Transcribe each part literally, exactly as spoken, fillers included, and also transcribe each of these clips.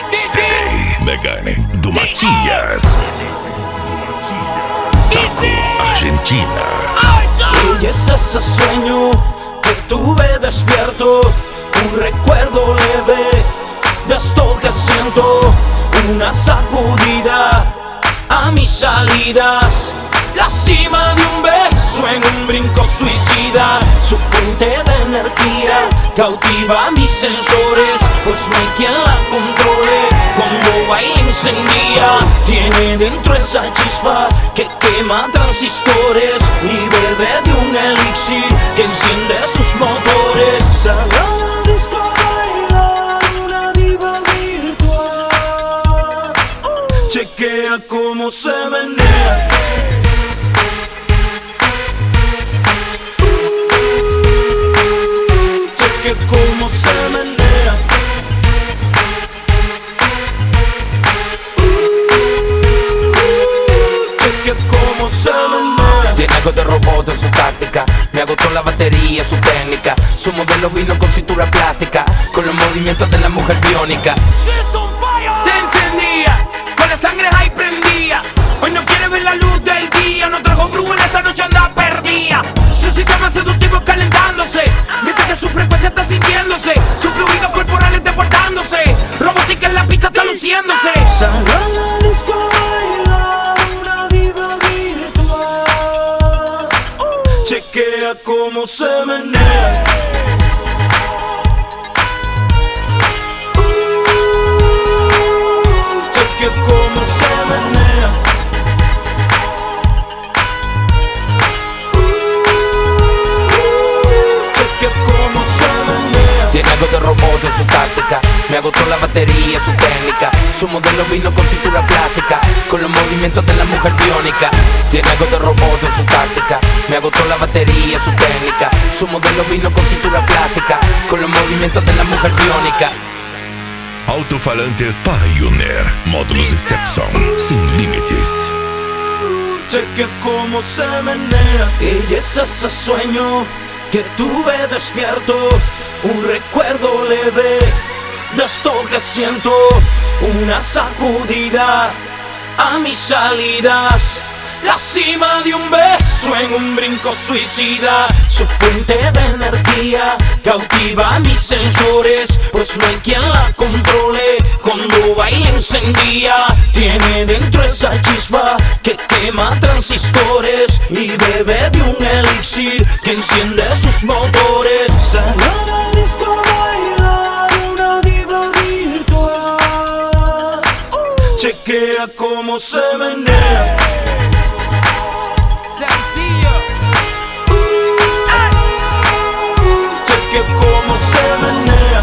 C D Megane Dumachias Chaco, Argentina. Y es ese sueño que tuve despierto, un recuerdo leve de esto que siento, una sacudida a mis salidas, la cima de un beso en un brinco suicida, su fuente de energía cautiva mis sensores, pues no hay quien la controle, cuando baila incendia, tiene dentro esa chispa que quema transistores y bebe de un elixir que enciende sus motores. Salió a la disco a bailar una diva virtual, chequea cómo se menea. Cómo se menea, cheque cómo se menea. Tiene algo de robot en su táctica, me agotó la batería, su técnica. Su modelo vino con cintura plástica, con los movimientos de la mujer biónica. Te encendía, con la sangre ahí prendía. Hoy no quiere ver la luz del día, no trajo brujo en esta noche anda perdida. Su sistema seductivo calentándose, mientras que su frecuencia está sintiéndose, sus fluidos corporales deportándose, robótica en la pista está luciéndose. Salió a la disco a bailar una diva virtual, chequea cómo se menea. Chequea cómo se menea. Tiene algo de robot en su táctica, me agotó la batería, su técnica. Su modelo vino con cintura plástica, con los movimientos de la mujer biónica. Tiene algo de robot en su táctica, me agotó la batería, su técnica. Su modelo vino con cintura plástica, con los movimientos de la mujer biónica. Alto-falantes Pioneer, módulos Stepson, sin límites. Cheque cómo se menea. Y es ese sueño que tuve despierto, un recuerdo leve de esto que siento, una sacudida a mis salidas, la cima de un beso en un brinco suicida, su fuente de energía cautiva mis sensores, pues no hay quien la controle, cuando baila encendía, tiene dentro esa chispa que quema transistores y bebe de un elixir que enciende sus motores. Salió a la disco a bailar una diva virtual, chequea cómo se menea. Sencillo. Cheque cómo se menea.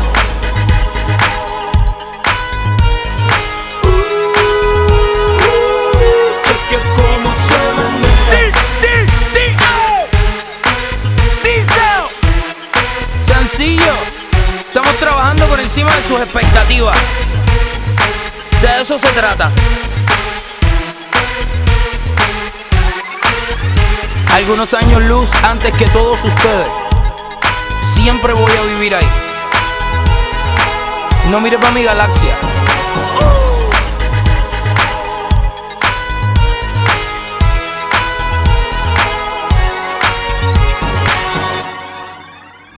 Cheque cómo se menea. Sencillo. Estamos trabajando por encima de sus expectativas. De eso se trata. Algunos años luz antes que todos ustedes. Siempre voy a vivir ahí. No mires para mi galaxia,